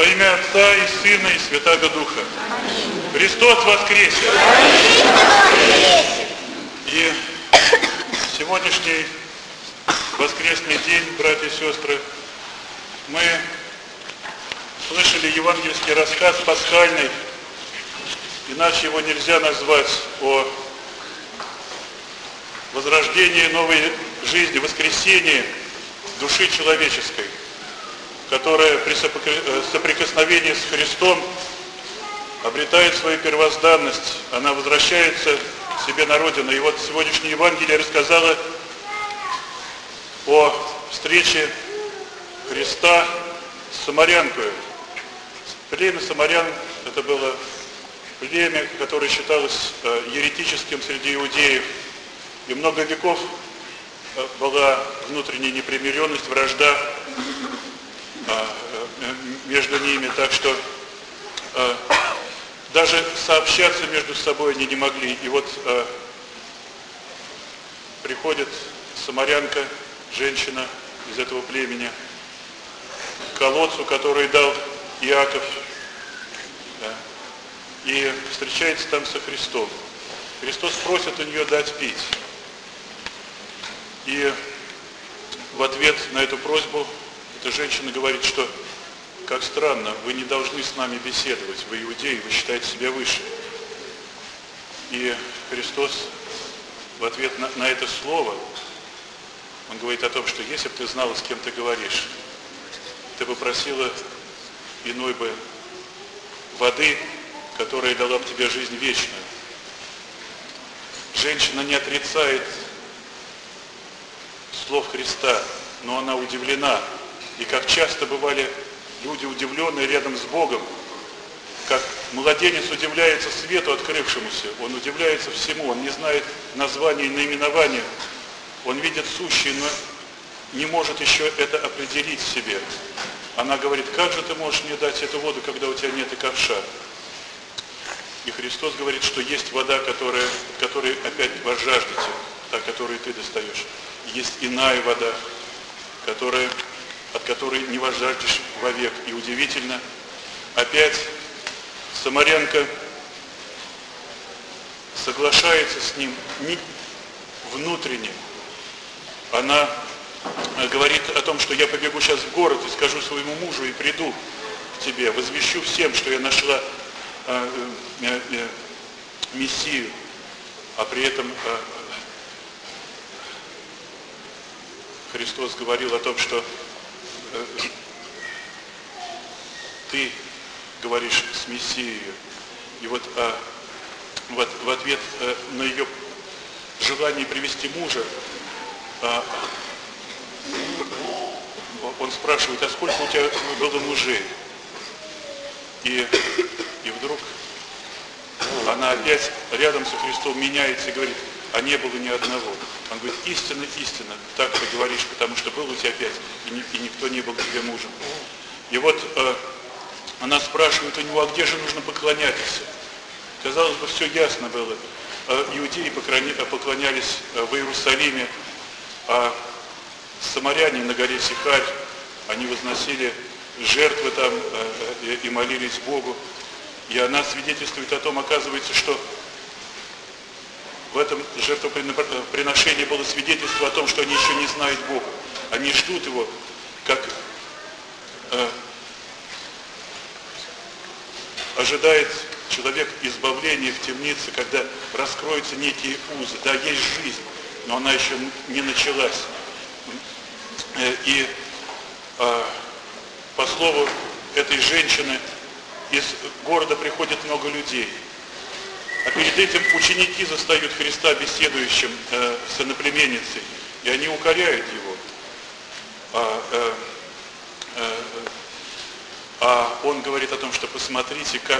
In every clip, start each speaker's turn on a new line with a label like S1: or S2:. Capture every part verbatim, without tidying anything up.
S1: Во имя Отца и Сына и Святаго Духа. Христос воскресе! И сегодняшний воскресный день, братья и сестры, мы слышали евангельский рассказ пасхальный, иначе его нельзя назвать, о возрождении новой жизни, воскресении души человеческой, которая при соприкосновении с Христом обретает свою первозданность, она возвращается к себе на родину. И вот сегодняшнее Евангелие рассказало о встрече Христа с самарянкой. Племя самарян – это было племя, которое считалось еретическим среди иудеев. И много веков была внутренняя непримиренность, вражда между ними, так что даже сообщаться между собой они не могли. И вот приходит самарянка, женщина из этого племени, к колодцу, который дал Иаков, да, и встречается там со Христом. Христос просит у нее дать пить. И в ответ на эту просьбу эта женщина говорит, что как странно, вы не должны с нами беседовать, вы иудеи, вы считаете себя выше. И Христос в ответ на, на это слово, он говорит о том, что если бы ты знала, с кем ты говоришь, ты бы просила иной бы воды, которая дала бы тебе жизнь вечную. Женщина не отрицает слов Христа, но она удивлена. И как часто бывали люди удивленные рядом с Богом, как младенец удивляется свету открывшемуся, он удивляется всему, он не знает названия и наименования, он видит сущее, но не может еще это определить в себе. Она говорит, как же ты можешь мне дать эту воду, когда у тебя нет и ковша? И Христос говорит, что есть вода, которая, которой опять возжаждете, та, которую ты достаешь. Есть иная вода, которая, от которой не возжаждешь вовек. И удивительно, опять самарянка соглашается с ним не внутренне. Она говорит о том, что я побегу сейчас в город и скажу своему мужу и приду к тебе, возвещу всем, что я нашла э, э, э, Мессию, а при этом э, Христос говорил о том, что э, ты говоришь с Мессией. И вот э, в, в ответ э, на ее желание привести мужа, э, он спрашивает, а сколько у тебя было мужей? И, и вдруг она опять рядом со Христом меняется и говорит, а не было ни одного. Он говорит, истинно, истинно, так ты говоришь, потому что был у тебя пять, и, ни, и никто не был тебе мужем. И вот э, она спрашивает у него, а где же нужно поклоняться? Казалось бы, все ясно было. Э, иудеи поклонялись в Иерусалиме, а самаряне на горе Сихарь, они возносили жертвы там э, и молились Богу. И она свидетельствует о том, оказывается, что в этом жертвоприношении было свидетельство о том, что они еще не знают Бога. Они ждут Его, как э, ожидает человек избавления в темнице, когда раскроются некие узы. Да, есть жизнь, но она еще не началась. И э, по слову этой женщины из города приходит много людей. А перед этим ученики застают Христа беседующим э, с иноплеменницей, и они укоряют его. А, э, э, а он говорит о том, что посмотрите, как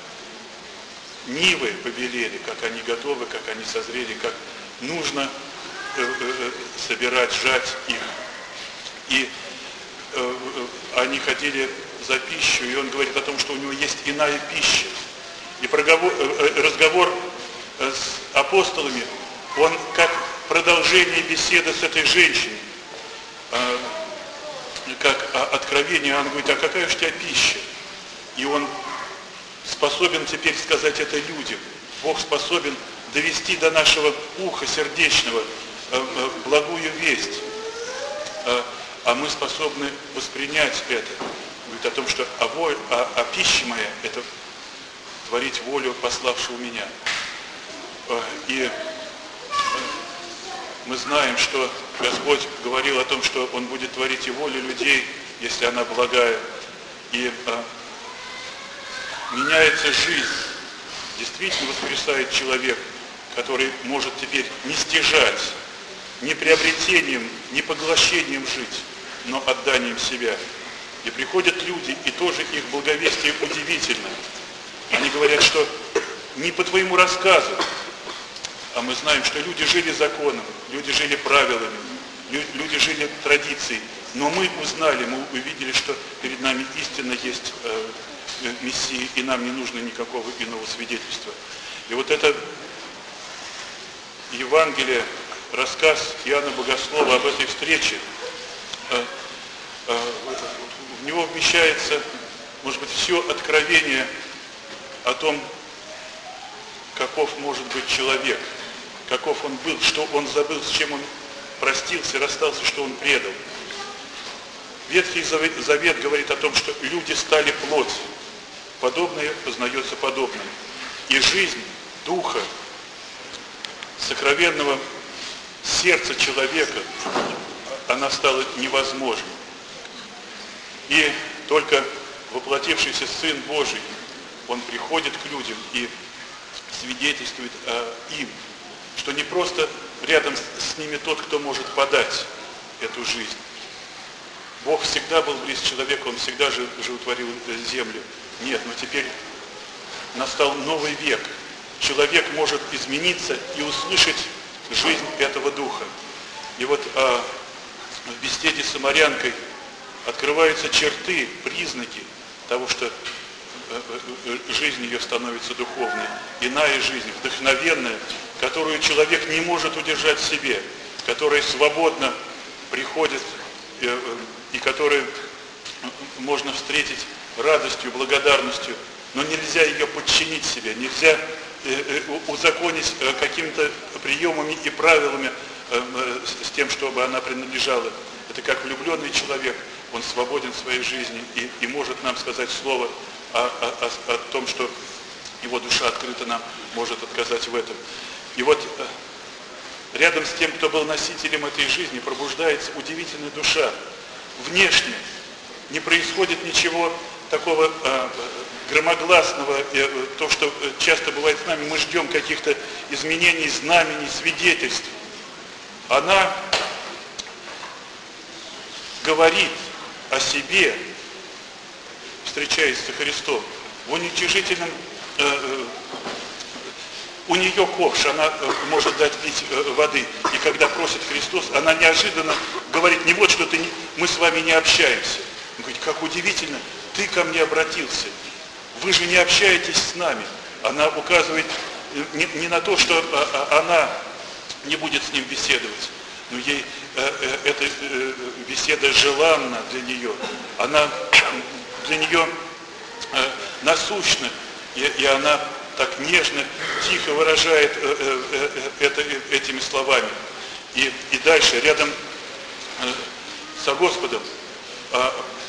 S1: нивы побелели, как они готовы, как они созрели, как нужно э, э, собирать, жать их. И э, они ходили за пищу, и он говорит о том, что у него есть иная пища. И проговор, э, разговор с апостолами, он как продолжение беседы с этой женщиной, э, как откровение, он говорит, а какая же у тебя пища? И Он способен теперь сказать это людям. Бог способен довести до нашего уха сердечного благую весть. А мы способны воспринять это. Говорит о том, что а, воль, а, а пища моя – это творить волю пославшего меня. И мы знаем, что Господь говорил о том, что Он будет творить и волю людей, если она благая. И а, меняется жизнь. Действительно воскресает человек, который может теперь не стяжать, не приобретением, не поглощением жить, но отданием себя. И приходят люди, и тоже их благовестие удивительно. Они говорят, что не по твоему рассказу, а мы знаем, что люди жили законом, люди жили правилами, люди жили традицией. Но мы узнали, мы увидели, что перед нами истинно есть э, Мессия, и нам не нужно никакого иного свидетельства. И вот это Евангелие, рассказ Иоанна Богослова об этой встрече, э, э, в него вмещается, может быть, все откровение о том, каков может быть человек, каков он был, что он забыл, с чем он простился, расстался, что он предал. Ветхий Завет говорит о том, что люди стали плоть, подобное познается подобным. И жизнь духа, сокровенного сердца человека, она стала невозможной. И только воплотившийся Сын Божий, Он приходит к людям и свидетельствует э, им, что не просто рядом с ними тот, кто может подать эту жизнь. Бог всегда был близ человека, Он всегда же животворил землю. Нет, но теперь настал новый век. Человек может измениться и услышать жизнь этого Духа. И вот э, в беседе с самарянкой открываются черты, признаки того, что жизнь ее становится духовной, иная жизнь, вдохновенная, которую человек не может удержать в себе, которая свободно приходит и которую можно встретить радостью, благодарностью, но нельзя ее подчинить себе, нельзя узаконить какими-то приемами и правилами с тем, чтобы она принадлежала. Это как влюбленный человек, он свободен в своей жизни и, и может нам сказать слово о, о, о, о том, что его душа открыта нам, может отказать в этом. И вот рядом с тем, кто был носителем этой жизни, пробуждается удивительная душа. Внешне не происходит ничего такого а, громогласного, э, то, что часто бывает с нами, мы ждем каких-то изменений, знамений, свидетельств. Она говорит о себе, встречаясь со Христом, в уничижительном, э, у нее ковш, она э, может дать пить э, воды, и когда просит Христос, она неожиданно говорит, не вот что ты, не, мы с вами не общаемся. Он говорит, как удивительно, ты ко мне обратился, вы же не общаетесь с нами. Она указывает не, не на то, что а, она не будет с ним беседовать, но ей э, э, эта э, беседа желанна для нее, она для нее э, насущна, и, и она так нежно, тихо выражает э, э, э, это э, этими словами. И, и дальше, рядом э, со Господом, э,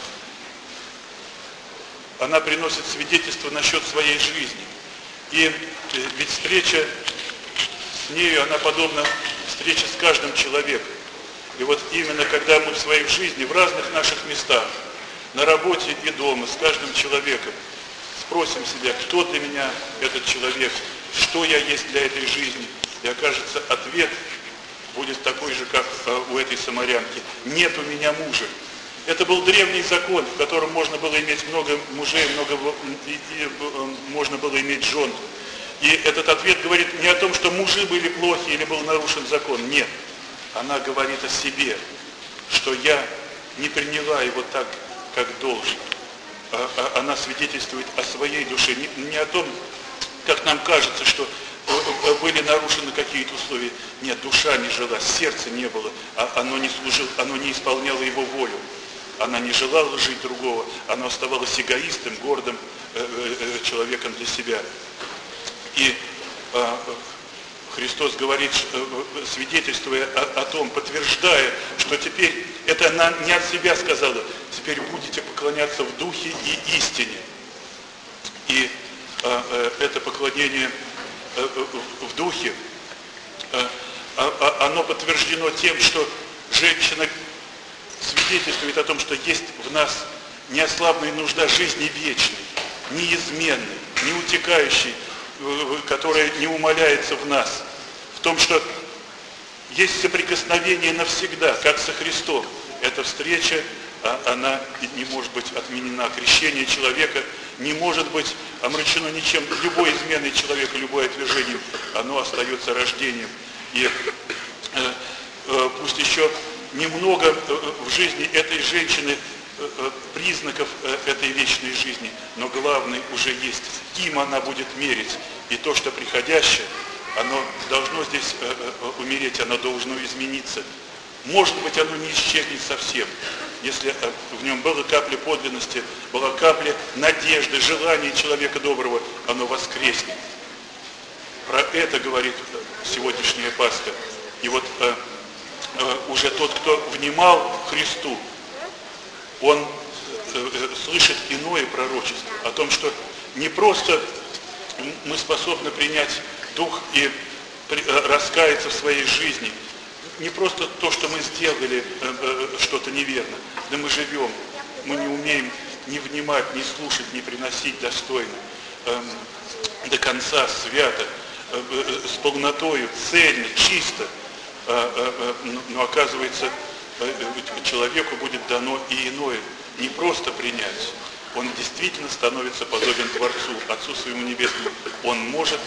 S1: она приносит свидетельство насчет своей жизни. И э, ведь встреча с нею, она подобна встрече с каждым человеком. И вот именно когда мы в своей жизни, в разных наших местах, на работе и дома, с каждым человеком, спросим себя, кто для меня этот человек, что я есть для этой жизни, и окажется, ответ будет такой же, как у этой самарянки. Нет у меня мужа. Это был древний закон, в котором можно было иметь много мужей, много, и, и, можно было иметь жен. И этот ответ говорит не о том, что мужи были плохи или был нарушен закон. Нет. Она говорит о себе, что я не приняла его так, как должен. Она свидетельствует о своей душе, не о том, как нам кажется, что были нарушены какие-то условия. Нет, душа не жила, сердце не было, оно не служило, оно не исполняло его волю. она не желала жить другого, она оставалась эгоистом, гордым человеком для себя. И Христос говорит, свидетельствуя о, о том, подтверждая, что теперь, это она не от себя сказала, теперь будете поклоняться в духе и истине. И э, э, это поклонение э, э, в духе, э, э, оно подтверждено тем, что женщина свидетельствует о том, что есть в нас неослабная нужда жизни вечной, неизменной, неутекающей, которая не умаляется в нас, в том, что есть соприкосновение навсегда, как со Христом. Эта встреча, она не может быть отменена. Крещение человека не может быть омрачено ничем. Любой изменой человека, любое отвержение, оно остается рождением. И э, э, пусть еще немного в жизни этой женщины признаков этой вечной жизни, но главный уже есть, им она будет мерить. И то, что приходящее, оно должно здесь умереть, оно должно измениться. Может быть, оно не исчезнет совсем, если в нем была капля подлинности, была капля надежды, желания человека доброго, оно воскреснет. Про это говорит сегодняшняя Пасха. И вот э, э, уже тот, кто внимал Христу, он э, слышит иное пророчество о том, что не просто мы способны принять Дух и при, э, раскаяться в своей жизни, не просто то, что мы сделали э, э, что-то неверно, да мы живем, мы не умеем ни внимать, ни слушать, ни приносить достойно, э, до конца, свято, э, э, с полнотою, цельно, чисто, э, э, э, но оказывается, человеку будет дано и иное, не просто принять. Он действительно становится подобен Творцу, Отцу Своему Небесному. Он может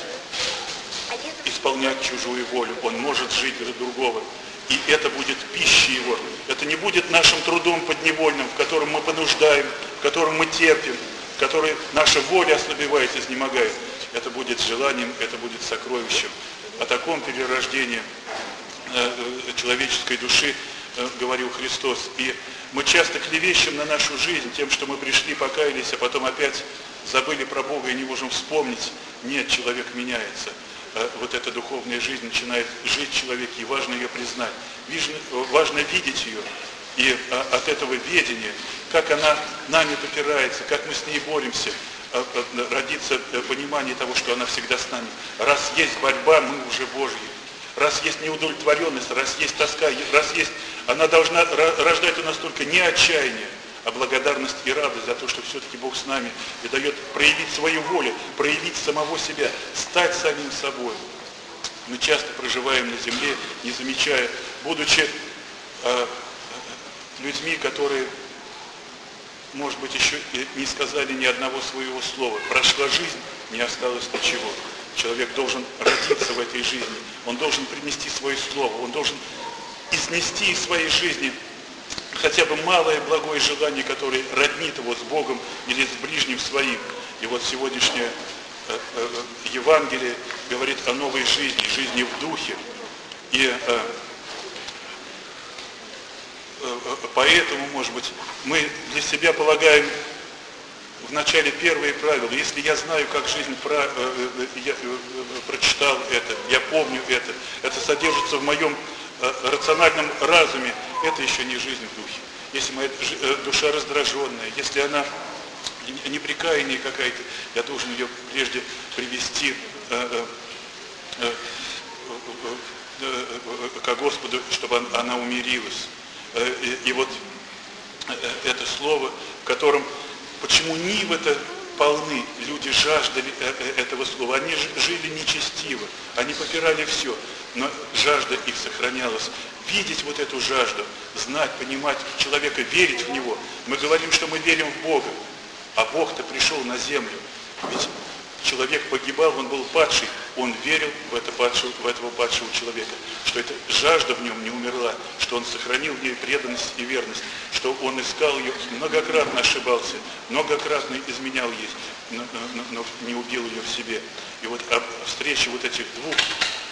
S1: исполнять чужую волю, он может жить для другого. И это будет пищей его. Это не будет нашим трудом подневольным, в котором мы понуждаем, в котором мы терпим, в котором наша воля ослабевает, изнемогает. Это будет желанием, это будет сокровищем. О таком перерождении человеческой души говорил Христос. И мы часто клевещем на нашу жизнь тем, что мы пришли, покаялись, а потом опять забыли про Бога и не можем вспомнить. Нет, человек меняется. Вот эта духовная жизнь начинает жить в человеке, и важно ее признать. Важно видеть ее. И от этого ведения, как она нами попирается, как мы с ней боремся, родится понимание того, что она всегда с нами. Раз есть борьба, мы уже Божьи. Раз есть неудовлетворенность, раз есть тоска, раз есть, она должна рождать у нас только не отчаяние, а благодарность и радость за то, что все-таки Бог с нами и дает проявить свою волю, проявить самого себя, стать самим собой. Мы часто проживаем на земле, не замечая, будучи э, людьми, которые, может быть, еще не сказали ни одного своего слова. Прошла жизнь, не осталось ничего. Человек должен родиться в этой жизни, он должен принести свое слово, он должен изнести из своей жизни хотя бы малое благое желание, которое роднит его с Богом или с ближним своим. И вот сегодняшнее э, э, Евангелие говорит о новой жизни, жизни в духе. И э, э, поэтому, может быть, мы для себя полагаем в начале первые правила. Если я знаю, как жизнь про, э, э, я, э, прочитал это, я помню это, это содержится в моем э, рациональном разуме, это еще не жизнь в духе. Если моя э, душа раздраженная, если она непрекаянная какая-то, я должен ее прежде привести э, э, э, э, ко Господу, чтобы она умирилась. Э, и, и вот э, это слово, в котором почему нивы-то полны, люди жаждали этого слова, они жили нечестиво, они попирали все, но жажда их сохранялась. Видеть вот эту жажду, знать, понимать человека, верить в него. Мы говорим, что мы верим в Бога, а Бог-то пришел на землю. Ведь человек погибал, он был падший, он верил в, это падшего, в этого падшего человека, что эта жажда в нем не умерла, что он сохранил в ней преданность и верность, что он искал ее, многократно ошибался, многократно изменял ей, но, но, но не убил ее в себе. И вот о встрече вот этих двух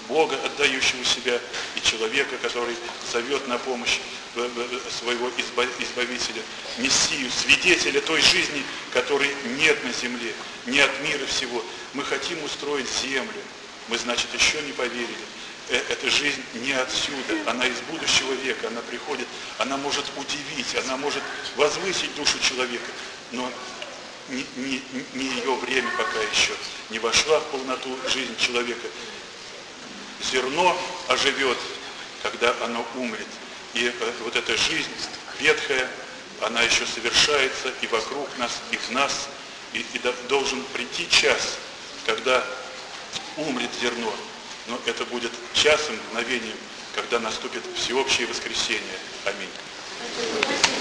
S1: Бога, отдающего себя, и человека, который зовет на помощь своего Избавителя, Мессию, свидетеля той жизни, которой нет на земле, не от мира всего. Мы хотим устроить землю. Мы, значит, еще не поверили. Эта жизнь не отсюда, она из будущего века, она приходит, она может удивить, она может возвысить душу человека, но не, не, не ее время пока еще, не вошла в полноту жизнь человека. Зерно оживет, когда оно умрет, и вот эта жизнь ветхая, она еще совершается и вокруг нас, и в нас, и, и должен прийти час, когда умрет зерно. Но это будет часом, мгновением, когда наступит всеобщее воскресение. Аминь.